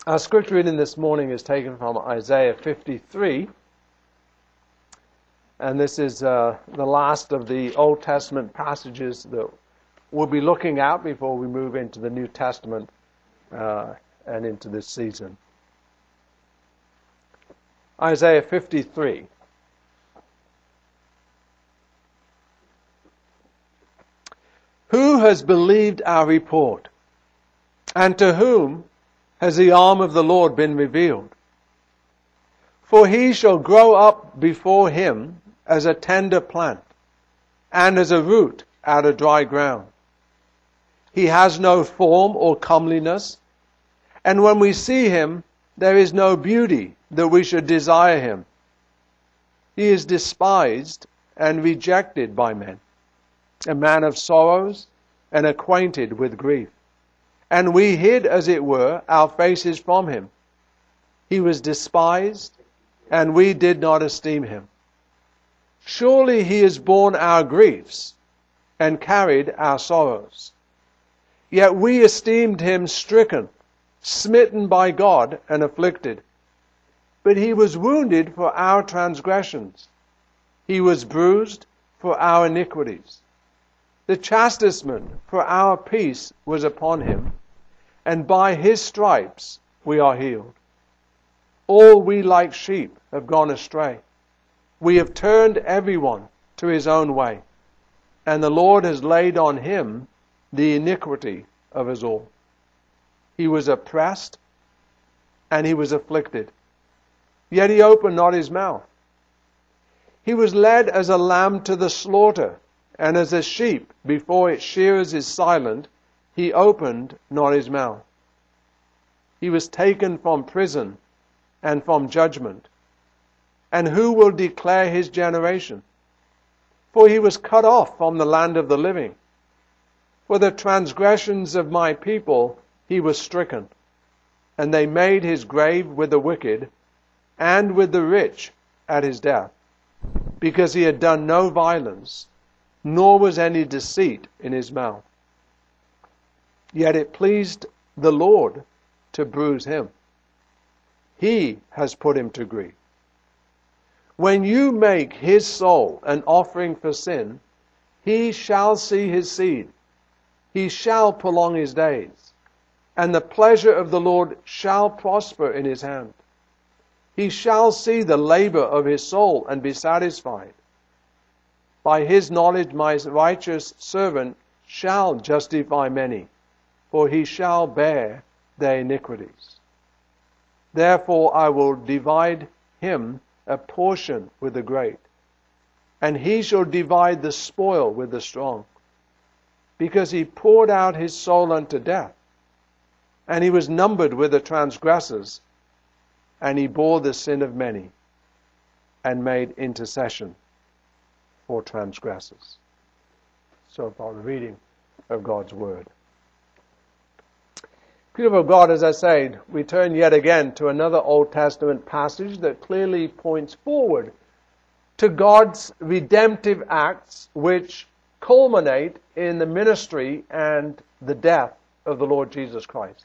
Our scripture reading this morning is taken from Isaiah 53, and this is the last of the Old Testament passages that we'll be looking at before we move into the New Testament and into this season. Isaiah 53. Who has believed our report, and to whom has the arm of the Lord been revealed? For he shall grow up before him as a tender plant, and as a root out of dry ground. He has no form or comeliness, and when we see him, there is no beauty that we should desire him. He is despised and rejected by men, a man of sorrows and acquainted with grief. And we hid, as it were, our faces from him. He was despised, and we did not esteem him. Surely he has borne our griefs and carried our sorrows. Yet we esteemed him stricken, smitten by God, and afflicted. But he was wounded for our transgressions. He was bruised for our iniquities. The chastisement for our peace was upon him, and by his stripes we are healed. All we like sheep have gone astray. We have turned everyone to his own way, and the Lord has laid on him the iniquity of us all. He was oppressed and he was afflicted, yet he opened not his mouth. He was led as a lamb to the slaughter, and as a sheep before its shearers is silent, he opened not his mouth. He was taken from prison and from judgment. And who will declare his generation? For he was cut off from the land of the living. For the transgressions of my people he was stricken. And they made his grave with the wicked and with the rich at his death, because he had done no violence, nor was any deceit in his mouth. Yet it pleased the Lord to bruise him. He has put him to grief. When you make his soul an offering for sin, he shall see his seed. He shall prolong his days, and the pleasure of the Lord shall prosper in his hand. He shall see the labor of his soul and be satisfied. By his knowledge my righteous servant shall justify many, for he shall bear their iniquities. Therefore I will divide him a portion with the great, and he shall divide the spoil with the strong, because he poured out his soul unto death, and he was numbered with the transgressors, and he bore the sin of many, and made intercession for transgressors. So far the reading of God's Word. People of God, as I said, we turn yet again to another Old Testament passage that clearly points forward to God's redemptive acts which culminate in the ministry and the death of the Lord Jesus Christ.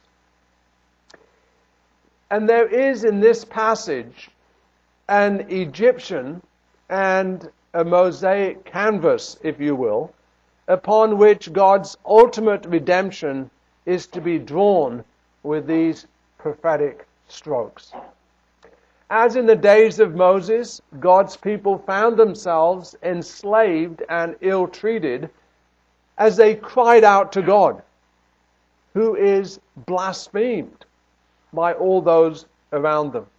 And there is in this passage an Egyptian and a Mosaic canvas, if you will, upon which God's ultimate redemption is to be drawn with these prophetic strokes. As in the days of Moses, God's people found themselves enslaved and ill-treated as they cried out to God, who is blasphemed by all those around them.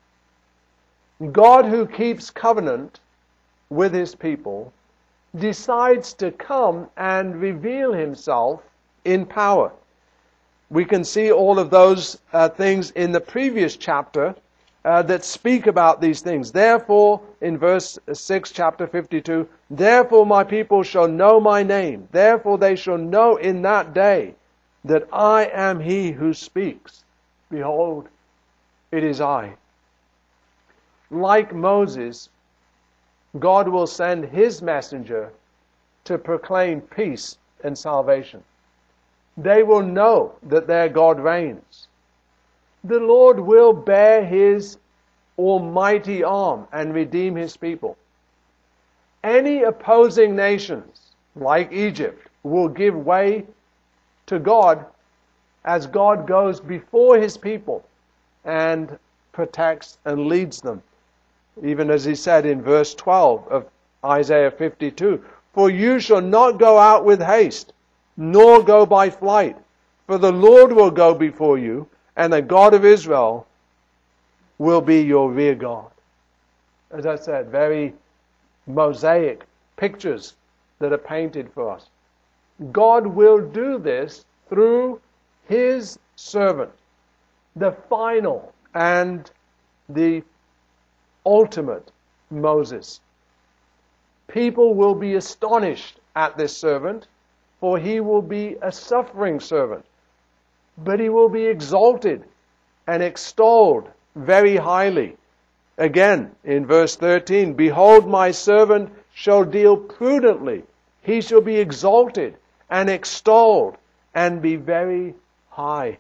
God, who keeps covenant with his people, decides to come and reveal himself in power. We can see all of those things in the previous chapter that speak about these things. Therefore, in verse 6, chapter 52, therefore my people shall know my name. Therefore they shall know in that day that I am he who speaks. Behold, it is I. Like Moses, God will send his messenger to proclaim peace and salvation. They will know that their God reigns. the Lord will bear His almighty arm and redeem His people. Any opposing nations, like Egypt, will give way to God as God goes before His people and protects and leads them. Even as He said in verse 12 of Isaiah 52, "For you shall not go out with haste, nor go by flight, for the Lord will go before you, and the God of Israel will be your rear guard." As I said, very mosaic pictures that are painted for us. God will do this through His servant, the final and the ultimate Moses. People will be astonished at this servant, for he will be a suffering servant, but he will be exalted and extolled very highly. Again, in verse 13, "Behold, my servant shall deal prudently. He shall be exalted and extolled and be very high."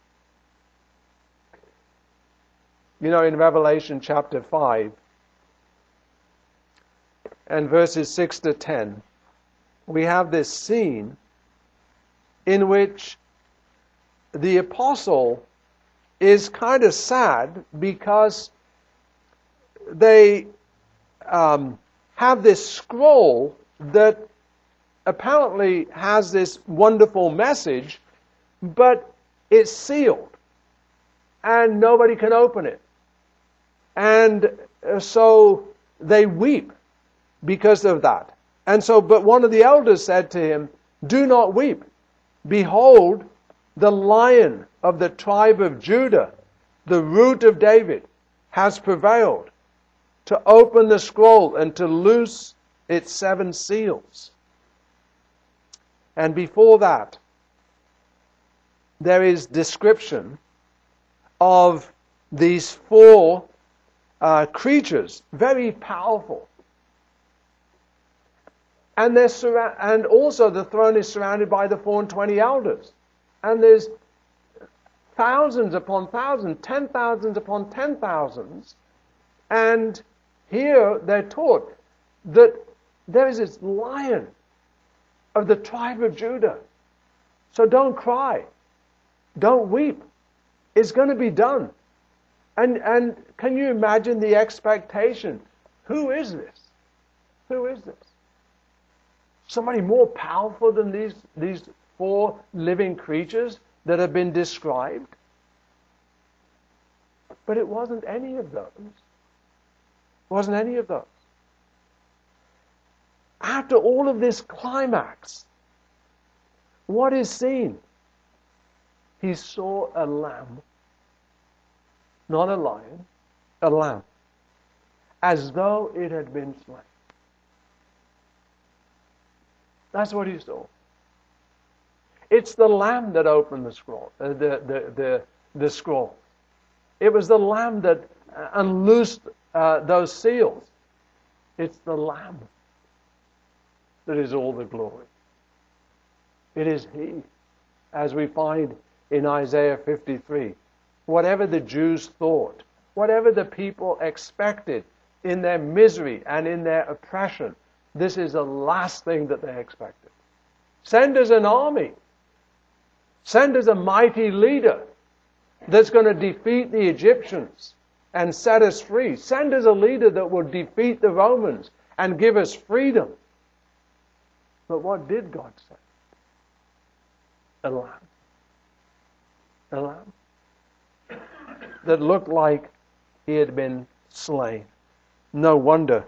You know, in Revelation chapter 5 and verses 6 to 10, we have this scene in which the apostle is kind of sad because they have this scroll that apparently has this wonderful message, but it's sealed and nobody can open it. And so they weep because of that. And so, but one of the elders said to him, "Do not weep. Behold, the Lion of the tribe of Judah, the Root of David, has prevailed to open the scroll and to loose its 7 seals." And before that, there is description of these 4 creatures, very powerful. And and also the throne is surrounded by the 24 elders. And there's thousands upon thousands, 10,000s upon 10,000s. And here they're taught that there is this Lion of the tribe of Judah. So don't cry. Don't weep. It's going to be done. And can you imagine the expectation? Who is this? Who is this? Somebody more powerful than these 4 living creatures that have been described? But it wasn't any of those. It wasn't any of those. After all of this climax, what is seen? He saw a lamb. Not a lion, a lamb, as though it had been slain. That's what he saw. It's the lamb that opened the scroll, the scroll. It was the lamb that unloosed those seals. It's the lamb that is all the glory. It is He, as we find in Isaiah 53. Whatever the Jews thought, whatever the people expected in their misery and in their oppression, this is the last thing that they expected. Send us an army. Send us a mighty leader that's going to defeat the Egyptians and set us free. Send us a leader that will defeat the Romans and give us freedom. But what did God say? A lamb. A lamb that looked like he had been slain. No wonder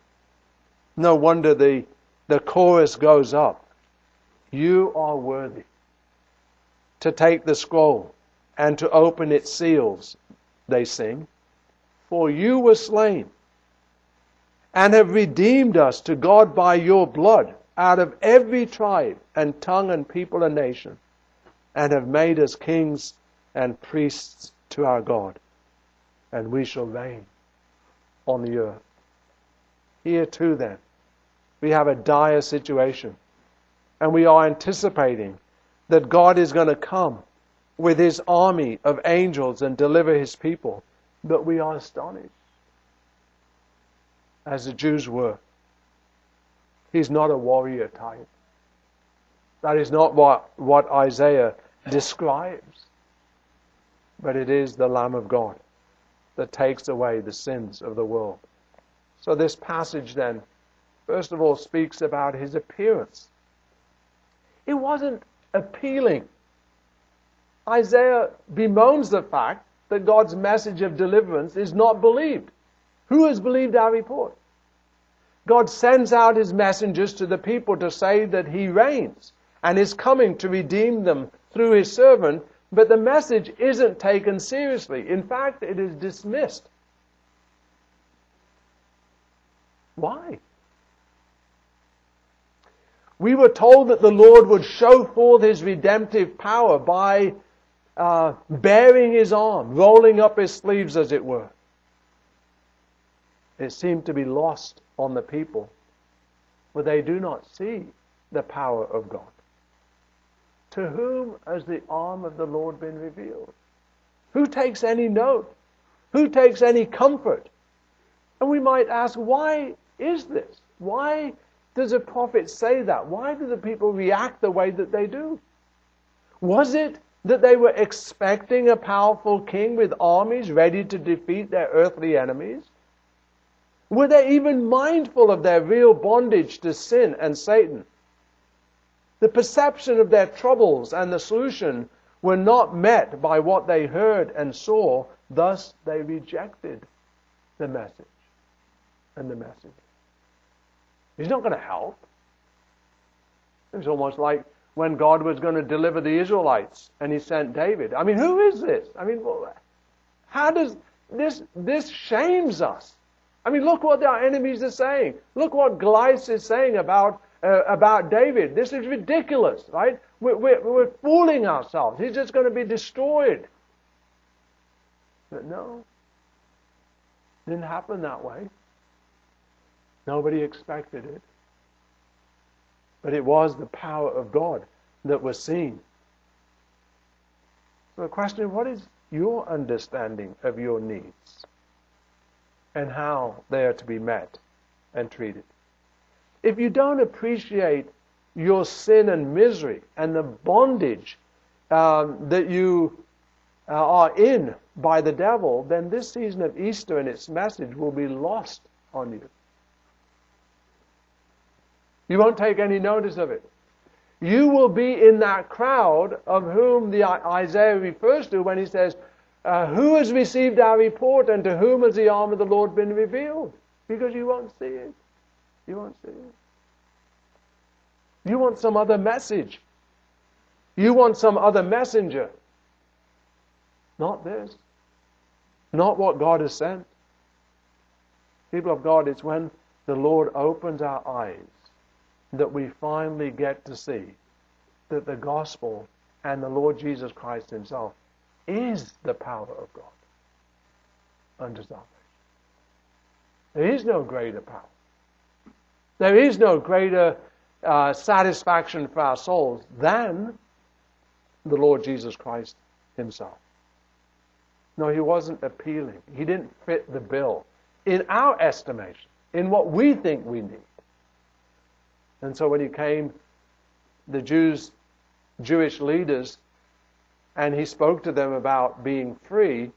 the chorus goes up. You are worthy to take the scroll and to open its seals, they sing. For you were slain and have redeemed us to God by your blood out of every tribe and tongue and people and nation, and have made us kings and priests to our God, and we shall reign on the earth. Here too then, we have a dire situation, and we are anticipating that God is going to come with his army of angels and deliver his people. But we are astonished, as the Jews were. He's not a warrior type. That is not what Isaiah describes. But it is the Lamb of God that takes away the sins of the world. So this passage then, first of all, speaks about his appearance. It wasn't appealing. Isaiah bemoans the fact that God's message of deliverance is not believed. Who has believed our report? God sends out his messengers to the people to say that he reigns and is coming to redeem them through his servant, but the message isn't taken seriously. In fact, it is dismissed. Why? We were told that the Lord would show forth his redemptive power by baring his arm, rolling up his sleeves, as it were. It seemed to be lost on the people, for they do not see the power of God. To whom has the arm of the Lord been revealed? Who takes any note? Who takes any comfort? And we might ask, why is this? Why does a prophet say that? Why do the people react the way that they do? Was it that they were expecting a powerful king with armies ready to defeat their earthly enemies? Were they even mindful of their real bondage to sin and Satan? The perception of their troubles and the solution were not met by what they heard and saw, thus they rejected the message and the message. He's not going to help. It's almost like when God was going to deliver the Israelites and he sent David. I mean, who is this? I mean, how does this shames us? I mean, look what our enemies are saying. Look what Goliath is saying about David. This is ridiculous, right? We're fooling ourselves. He's just going to be destroyed. But no, it didn't happen that way. Nobody expected it. But it was the power of God that was seen. So the question, what is your understanding of your needs and how they are to be met and treated? If you don't appreciate your sin and misery and the bondage that you are in by the devil, then this season of Easter and its message will be lost on you. You won't take any notice of it. You will be in that crowd of whom the Isaiah refers to when he says, who has received our report and to whom has the arm of the Lord been revealed? Because you won't see it. You won't see it. You want some other message. You want some other messenger. Not this. Not what God has sent. People of God, it's when the Lord opens our eyes that we finally get to see that the gospel and the Lord Jesus Christ himself is the power of God unto salvation. There is no greater power. There is no greater satisfaction for our souls than the Lord Jesus Christ himself. No, he wasn't appealing. He didn't fit the bill in our estimation, in what we think we need. And so when he came, the Jewish leaders, and he spoke to them about being free.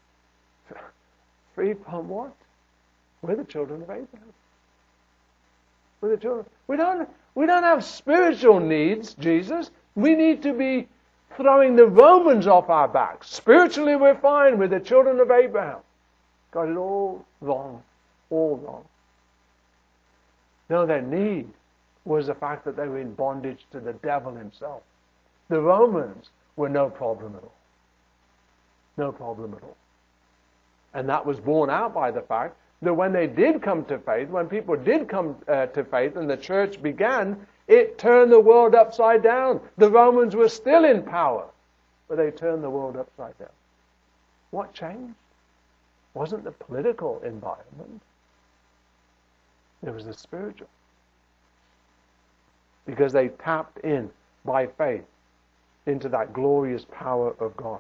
Free from what? We're the children of Abraham. We're the children. We don't have spiritual needs, Jesus. We need to be throwing the Romans off our backs. Spiritually we're fine. We're the children of Abraham. Got it all wrong. All wrong. No, their need was the fact that they were in bondage to the devil himself. The Romans were no problem at all. No problem at all. And that was borne out by the fact that when they did come to faith, when people did come to faith and the church began, it turned the world upside down. The Romans were still in power, but they turned the world upside down. What changed? It wasn't the political environment. It was the spiritual. Because they tapped in by faith into that glorious power of God.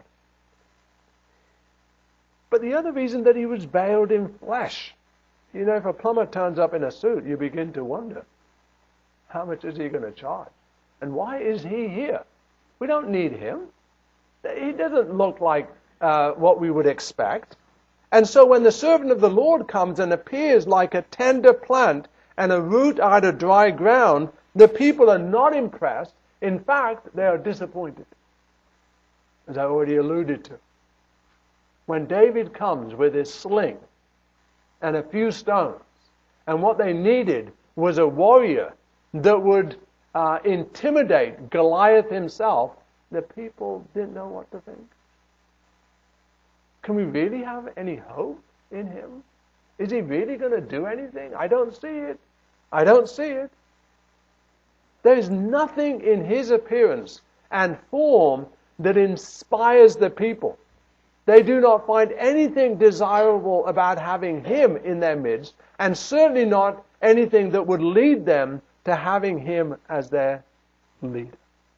But the other reason that he was veiled in flesh. You know, if a plumber turns up in a suit, you begin to wonder, how much is he going to charge? And why is he here? We don't need him. He doesn't look like what we would expect. And so when the servant of the Lord comes and appears like a tender plant and a root out of dry ground, the people are not impressed. In fact, they are disappointed, as I already alluded to. When David comes with his sling and a few stones, and what they needed was a warrior that would intimidate Goliath himself, the people didn't know what to think. Can we really have any hope in him? Is he really going to do anything? I don't see it. I don't see it. There is nothing in his appearance and form that inspires the people. They do not find anything desirable about having him in their midst, and certainly not anything that would lead them to having him as their leader.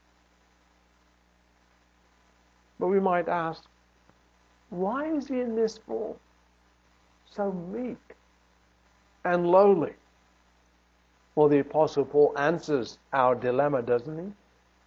But we might ask, why is he in this form? So meek and lowly. Well, the Apostle Paul answers our dilemma, doesn't he?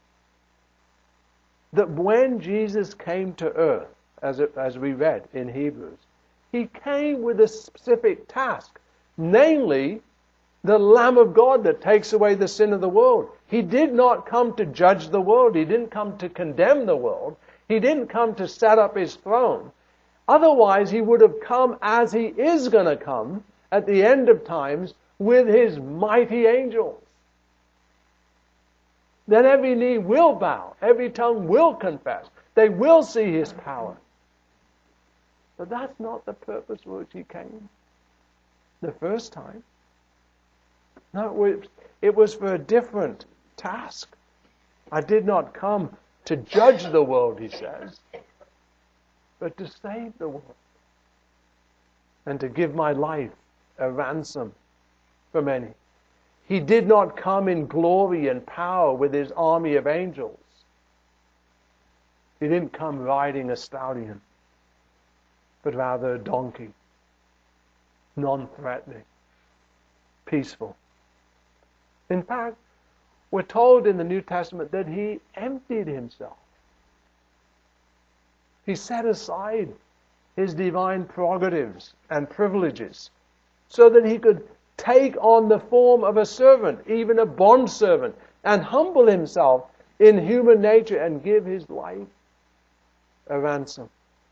That when Jesus came to earth, as we read in Hebrews, he came with a specific task, namely the Lamb of God that takes away the sin of the world. He did not come to judge the world. He didn't come to condemn the world. He didn't come to set up his throne. Otherwise, he would have come as he is going to come at the end of times with his mighty angels. Then every knee will bow, every tongue will confess. They will see his power. But that's not the purpose for which he came the first time. No, it was for a different task. I did not come to judge the world, he says, but to save the world and to give my life a ransom for many. He did not come in glory and power with his army of angels. He didn't come riding a stallion, but rather a donkey, non-threatening, peaceful. In fact, we're told in the New Testament that he emptied himself. He set aside his divine prerogatives and privileges so that he could take on the form of a servant, even a bondservant, and humble himself in human nature and give his life a ransom.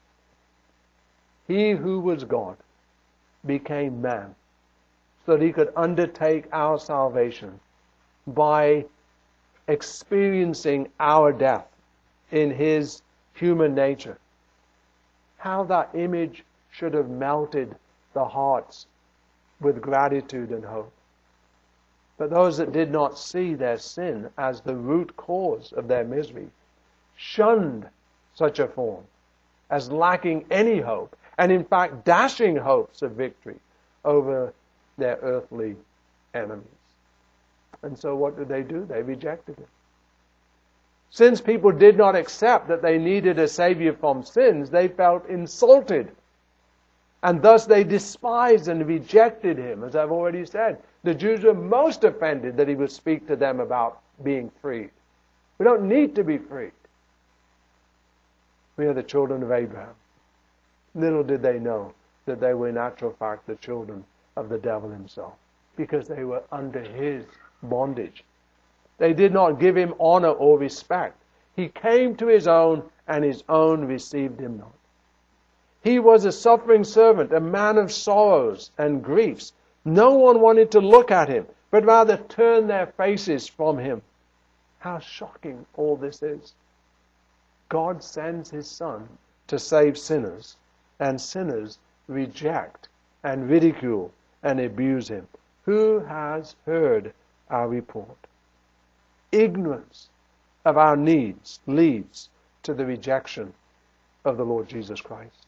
He who was God became man so that he could undertake our salvation by experiencing our death in his human nature. How that image should have melted the hearts with gratitude and hope. But those that did not see their sin as the root cause of their misery shunned such a form as lacking any hope, and in fact dashing hopes of victory over their earthly enemies. And so what did? They rejected him. Since people did not accept that they needed a Savior from sins, they felt insulted. And thus they despised and rejected him. As I've already said, the Jews were most offended that he would speak to them about being freed. We don't need to be freed. We are the children of Abraham. Little did they know that they were in actual fact the children of the devil himself, because they were under his bondage. They did not give him honor or respect. He came to his own, and his own received him not. He was a suffering servant, a man of sorrows and griefs. No one wanted to look at him, but rather turn their faces from him. How shocking all this is. God sends his Son to save sinners, and sinners reject and ridicule and abuse him. Who has heard our report? Ignorance of our needs leads to the rejection of the Lord Jesus Christ.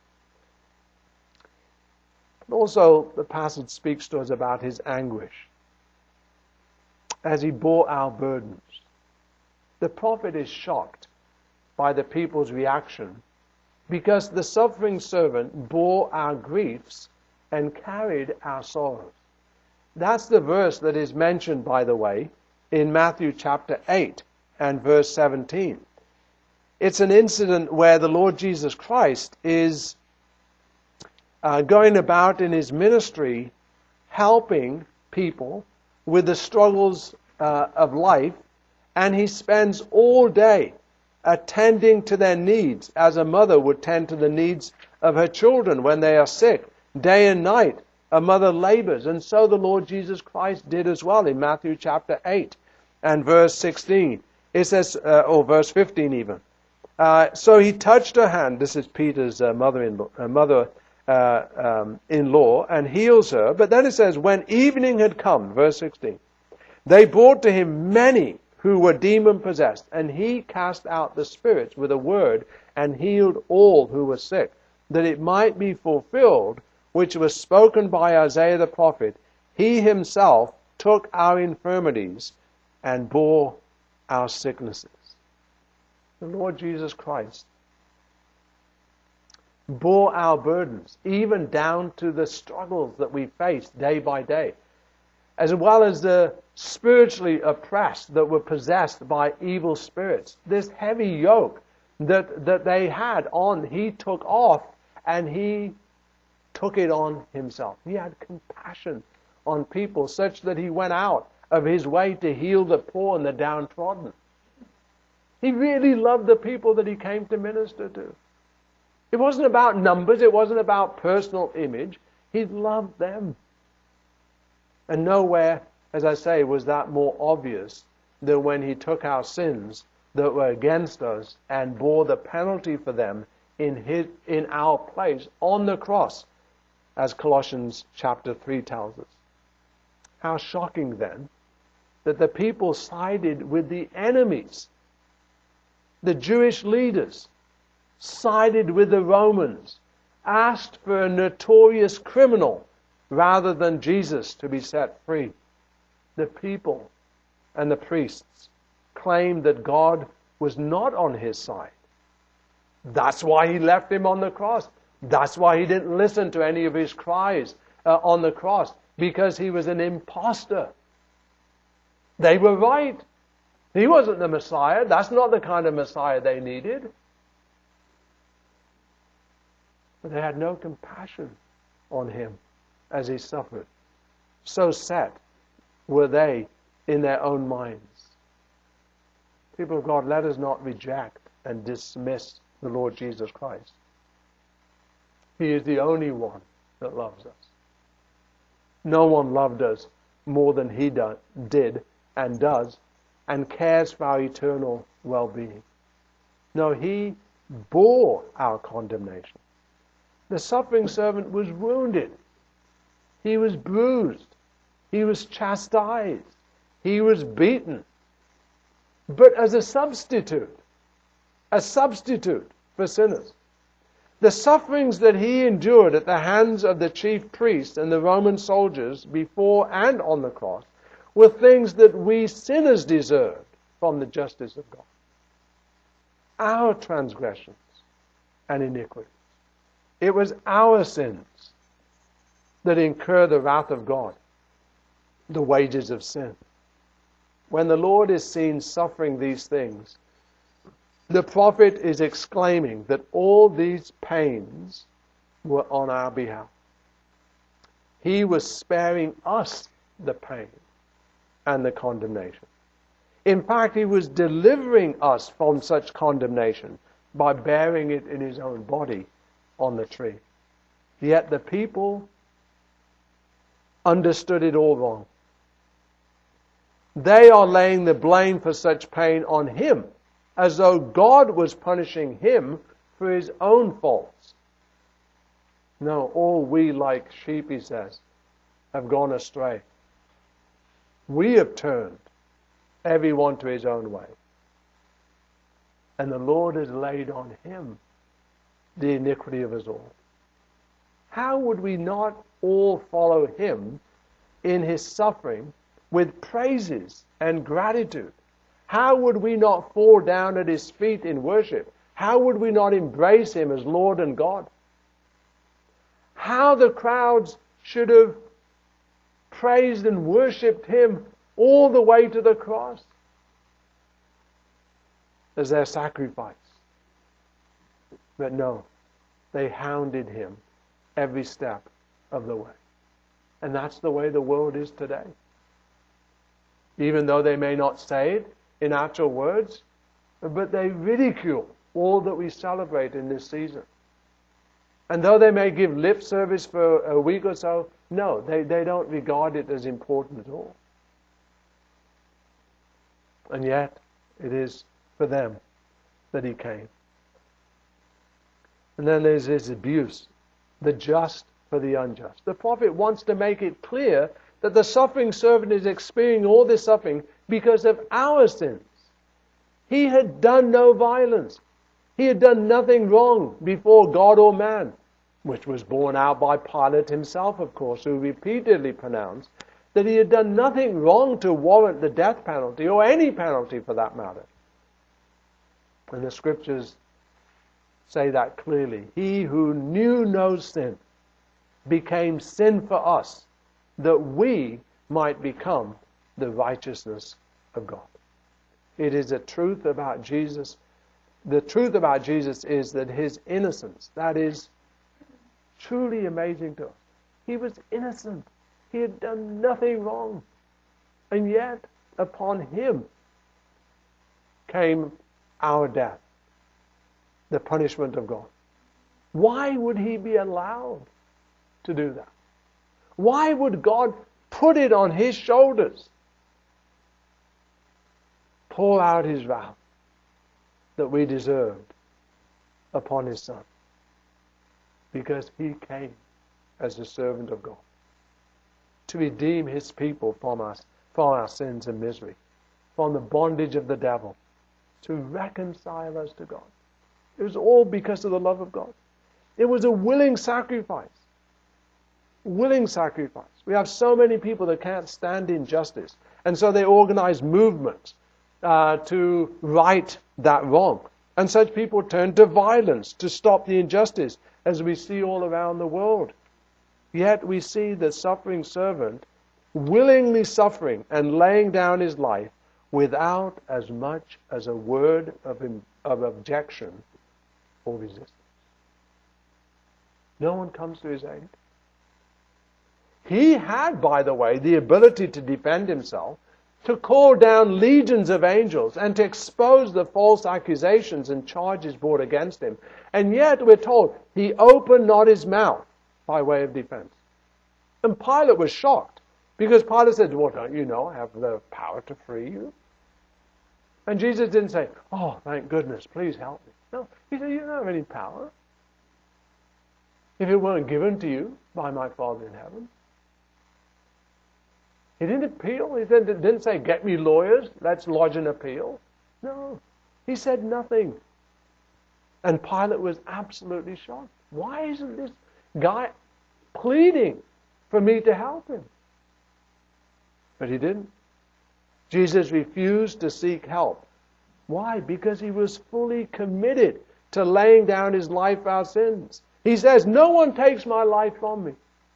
Also, the passage speaks to us about his anguish as he bore our burdens. The prophet is shocked by the people's reaction, because the suffering servant bore our griefs and carried our sorrows. That's the verse that is mentioned, by the way, in Matthew chapter 8 and verse 17. It's an incident where the Lord Jesus Christ is going about in his ministry helping people with the struggles of life, and he spends all day attending to their needs as a mother would tend to the needs of her children when they are sick. Day and night a mother labors, and so the Lord Jesus Christ did as well in Matthew chapter 8 and verse 16. It says, or verse 15 even. So he touched her hand, this is Peter's mother-in-law, and heals her. But then it says, when evening had come, verse 16, they brought to him many who were demon-possessed, and he cast out the spirits with a word and healed all who were sick, that it might be fulfilled, which was spoken by Isaiah the prophet, he himself took our infirmities and bore our sicknesses. The Lord Jesus Christ bore our burdens, even down to the struggles that we face day by day, as well as the spiritually oppressed that were possessed by evil spirits. This heavy yoke that they had on, he took off, and he took it on himself. He had compassion on people such that he went out of his way to heal the poor and the downtrodden. He really loved the people that he came to minister to. It wasn't about numbers. It wasn't about personal image. He loved them. And nowhere, as I say, was that more obvious than when he took our sins that were against us and bore the penalty for them in our place on the cross, as Colossians chapter 3 tells us. How shocking then that the people sided with the enemies. The Jewish leaders sided with the Romans, asked for a notorious criminal rather than Jesus to be set free. The people and the priests claimed that God was not on his side. That's why he left him on the cross. That's why he didn't listen to any of his cries on the cross, because he was an imposter. They were right. He wasn't the Messiah. That's not the kind of Messiah they needed. But they had no compassion on him as he suffered. So set were they in their own minds. People of God, let us not reject and dismiss the Lord Jesus Christ. He is the only one that loves us. No one loved us more than he did and does, and cares for our eternal well-being. No, he bore our condemnation. The suffering servant was wounded. He was bruised. He was chastised. He was beaten. But as a substitute for sinners. The sufferings that he endured at the hands of the chief priests and the Roman soldiers before and on the cross were things that we sinners deserved from the justice of God. Our transgressions and iniquities. It was our sins that incur the wrath of God, the wages of sin. When the Lord is seen suffering these things, the prophet is exclaiming that all these pains were on our behalf. He was sparing us the pain and the condemnation. In fact, he was delivering us from such condemnation by bearing it in his own body on the tree. Yet the people understood it all wrong. They are laying the blame for such pain on him, as though God was punishing him for his own faults. No, all we like sheep, he says, have gone astray. We have turned everyone to his own way. And the Lord has laid on him the iniquity of us all. How would we not all follow him in his suffering with praises and gratitude? how would we not fall down at his feet in worship? How would we not embrace him as Lord and God? How the crowds should have praised and worshipped him all the way to the cross as their sacrifice. But no, they hounded him every step of the way. And that's the way the world is today. Even though they may not say it in actual words, but they ridicule all that we celebrate in this season. And though they may give lip service for a week or so, no, they don't regard it as important at all. And yet, it is for them that he came. And then there's his abuse, the just for the unjust. The prophet wants to make it clear that the suffering servant is experiencing all this suffering because of our sins. He had done no violence. He had done nothing wrong before God or man, which was borne out by Pilate himself, of course, who repeatedly pronounced that he had done nothing wrong to warrant the death penalty, or any penalty for that matter. And the scriptures say that clearly. He who knew no sin became sin for us, that we might become the righteousness of God. It is a truth about Jesus. The truth about Jesus is that his innocence, that is truly amazing to us. He was innocent. He had done nothing wrong. And yet, upon him came our death, the punishment of God. Why would he be allowed to do that? Why would God put it on his shoulders? Pour out his wrath that we deserved upon his Son. Because he came as a servant of God to redeem his people from our sins and misery, from the bondage of the devil, to reconcile us to God. It was all because of the love of God. It was a willing sacrifice. Willing sacrifice. We have so many people that can't stand injustice, and so they organize movements to right that wrong. And such people turn to violence to stop the injustice, as we see all around the world. Yet we see the suffering servant willingly suffering and laying down his life without as much as a word of objection or resistance. No one comes to his aid. He had, by the way, the ability to defend himself, to call down legions of angels, and to expose the false accusations and charges brought against him. And yet, we're told, he opened not his mouth by way of defense. And Pilate was shocked, because Pilate said, well, don't you know I have the power to free you? And Jesus didn't say, oh, thank goodness, please help me. No, he said, you don't have any power if it weren't given to you by my Father in heaven. He didn't appeal. He didn't say, get me lawyers, let's lodge an appeal. No, he said nothing. And Pilate was absolutely shocked. Why isn't this guy pleading for me to help him? But he didn't. Jesus refused to seek help. Why? Because he was fully committed to laying down his life for our sins. He says, no one takes my life from me.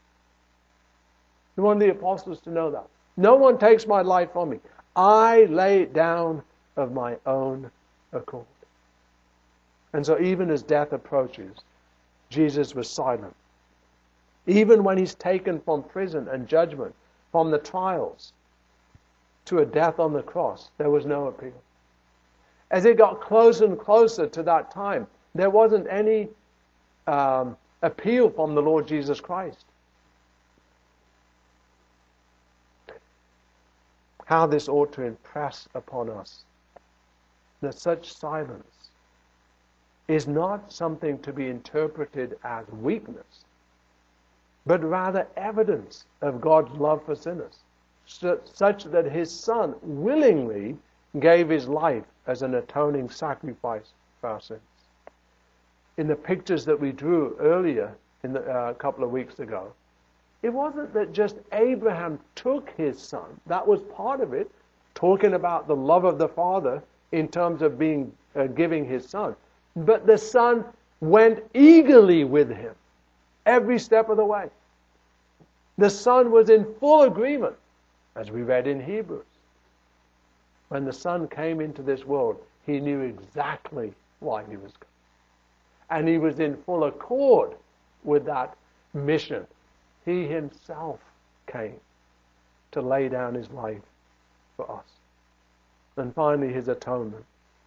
He wanted the apostles to know that. No one takes my life from me. I lay it down of my own accord. And so even as death approaches, Jesus was silent. Even when he's taken from prison and judgment, from the trials, to a death on the cross, there was no appeal. As it got closer and closer to that time, there wasn't any appeal from the Lord Jesus Christ. How this ought to impress upon us that such silence is not something to be interpreted as weakness, but rather evidence of God's love for sinners, such that his Son willingly gave his life as an atoning sacrifice for our sins. In the pictures that we drew earlier, a couple of weeks ago, it wasn't that just Abraham took his son, that was part of it, talking about the love of the Father in terms of giving his Son. But the Son went eagerly with him every step of the way. The Son was in full agreement, as we read in Hebrews. When the Son came into this world, he knew exactly why he was coming. And he was in full accord with that mission. He himself came to lay down his life for us. And finally, his atonement.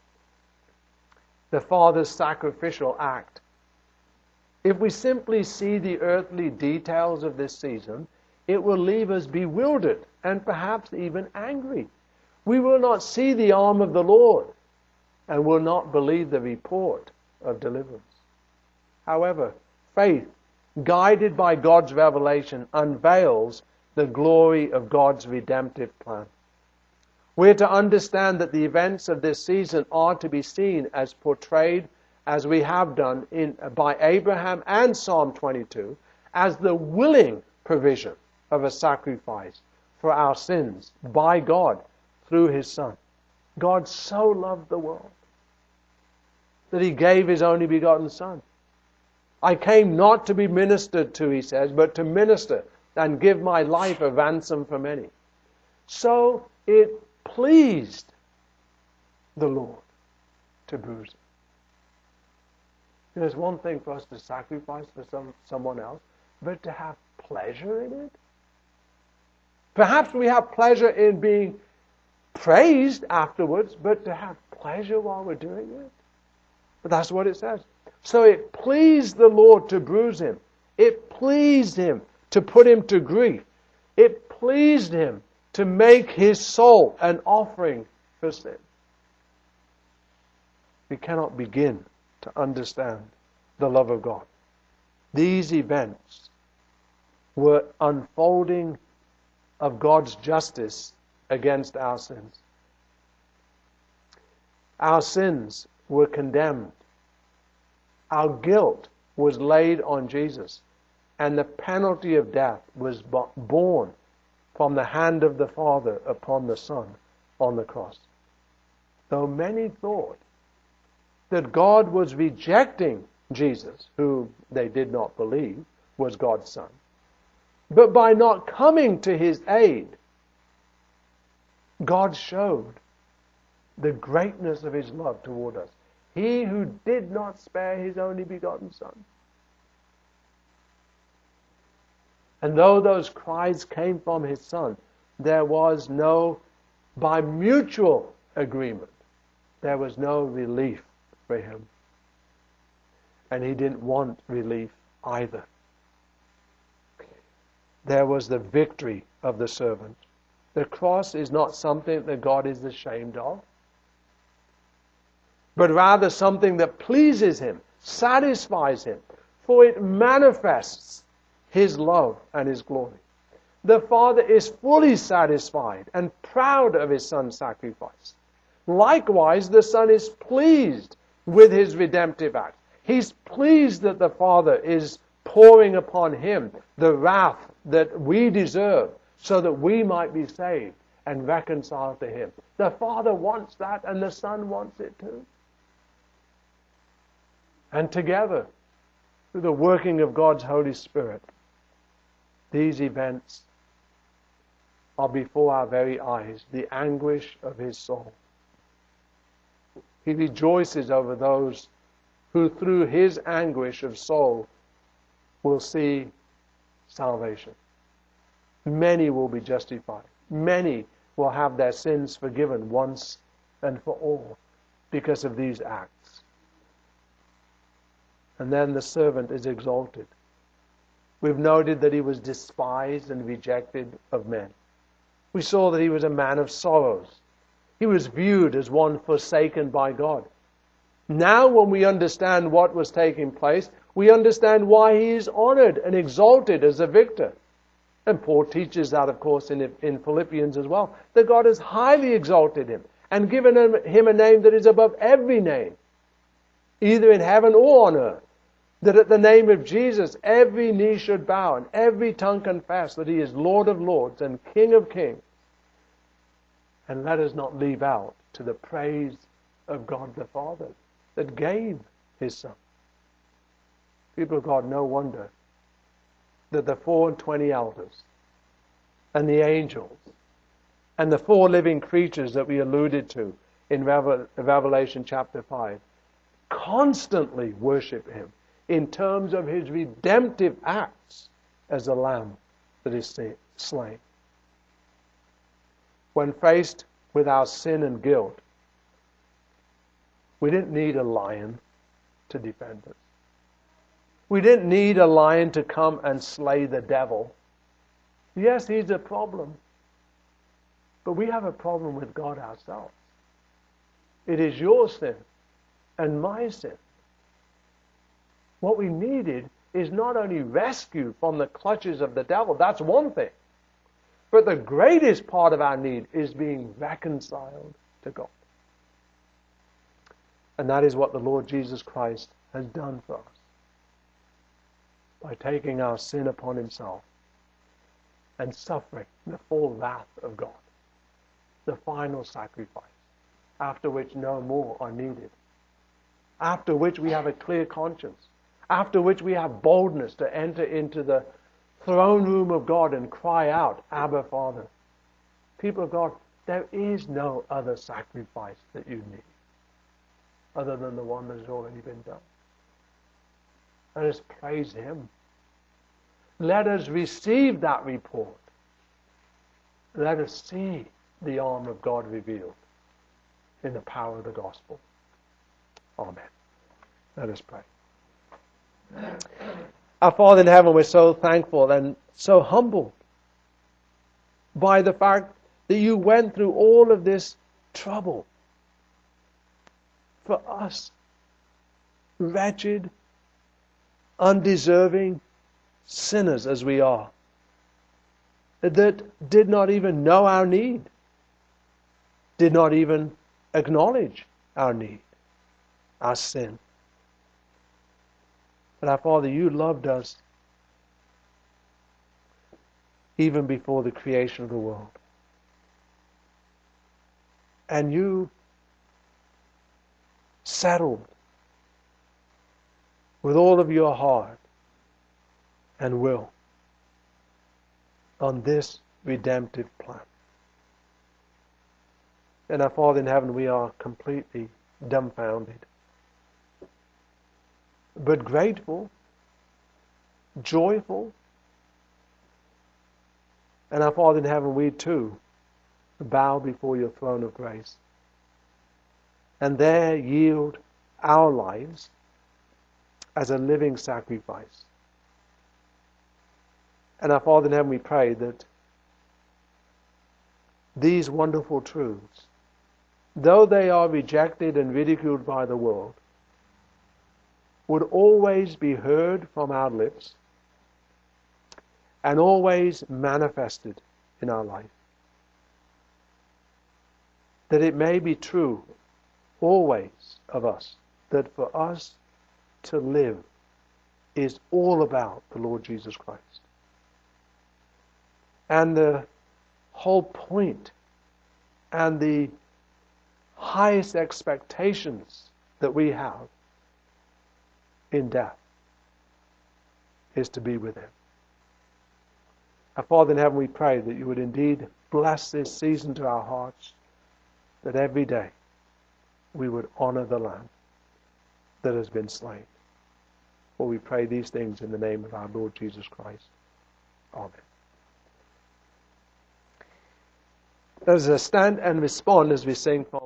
The Father's sacrificial act. If we simply see the earthly details of this season, it will leave us bewildered and perhaps even angry. We will not see the arm of the Lord and will not believe the report of deliverance. However, faith, guided by God's revelation, unveils the glory of God's redemptive plan. We're to understand that the events of this season are to be seen as portrayed, as we have done by Abraham and Psalm 22, as the willing provision of a sacrifice for our sins by God through his Son. God so loved the world that he gave his only begotten Son. I came not to be ministered to, he says, but to minister and give my life a ransom for many. So it pleased the Lord to bruise him. There's one thing for us to sacrifice for someone else, but to have pleasure in it? Perhaps we have pleasure in being praised afterwards, but to have pleasure while we're doing it? But that's what it says. So it pleased the Lord to bruise him. It pleased him to put him to grief. It pleased him to make his soul an offering for sin. We cannot begin to understand the love of God. These events were unfolding of God's justice against our sins. Our sins were condemned. Our guilt was laid on Jesus, and the penalty of death was borne from the hand of the Father upon the Son on the cross. Though many thought that God was rejecting Jesus, who they did not believe was God's Son, but by not coming to his aid, God showed the greatness of his love toward us. He who did not spare his only begotten Son. And though those cries came from his Son, there was by mutual agreement, there was no relief for him. And he didn't want relief either. There was the victory of the servant. The cross is not something that God is ashamed of, but rather something that pleases him, satisfies him, for it manifests his love and his glory. The Father is fully satisfied and proud of his Son's sacrifice. Likewise, the Son is pleased with his redemptive act. He's pleased that the Father is pouring upon him the wrath that we deserve so that we might be saved and reconciled to him. The Father wants that, and the Son wants it too. And together, through the working of God's Holy Spirit, these events are before our very eyes, the anguish of his soul. He rejoices over those who through his anguish of soul will see salvation. Many will be justified. Many will have their sins forgiven once and for all because of these acts. And then the servant is exalted. We've noted that he was despised and rejected of men. We saw that he was a man of sorrows. He was viewed as one forsaken by God. Now when we understand what was taking place, we understand why he is honored and exalted as a victor. And Paul teaches that, of course, in Philippians as well, that God has highly exalted him and given him a name that is above every name, either in heaven or on earth, that at the name of Jesus every knee should bow and every tongue confess that he is Lord of lords and King of kings. And let us not leave out to the praise of God the Father that gave His Son. People of God, no wonder that the 24 elders and the angels and the 4 living creatures that we alluded to in Revelation chapter 5 constantly worship Him in terms of His redemptive acts as the Lamb that is slain. When faced with our sin and guilt, we didn't need a lion to defend us. We didn't need a lion to come and slay the devil. Yes, he's a problem. But we have a problem with God ourselves. It is your sin and my sin. What we needed is not only rescue from the clutches of the devil, that's one thing. But the greatest part of our need is being reconciled to God. And that is what the Lord Jesus Christ has done for us. By taking our sin upon Himself and suffering the full wrath of God. The final sacrifice, after which no more are needed. After which we have a clear conscience. After which we have boldness to enter into the throne room of God and cry out, Abba, Father. People of God, there is no other sacrifice that you need other than the one that has already been done. Let us praise Him. Let us receive that report. Let us see the arm of God revealed in the power of the gospel. Amen. Let us pray. Our Father in heaven, we're so thankful and so humbled by the fact that you went through all of this trouble for us, wretched, undeserving sinners as we are, that did not even know our need, did not even acknowledge our need, our sin. But our Father, you loved us even before the creation of the world. And you settled with all of your heart and will on this redemptive plan. And our Father in heaven, we are completely dumbfounded, but grateful, joyful. And our Father in heaven, we too bow before your throne of grace and there yield our lives as a living sacrifice. And our Father in heaven, we pray that these wonderful truths, though they are rejected and ridiculed by the world, would always be heard from our lips and always manifested in our life. That it may be true always of us, that for us to live is all about the Lord Jesus Christ. And the whole point and the highest expectations that we have in death is to be with Him. Our Father in heaven, we pray that you would indeed bless this season to our hearts, that every day we would honor the Lamb that has been slain. For we pray these things in the name of our Lord Jesus Christ. Amen. Let us stand and respond as we sing from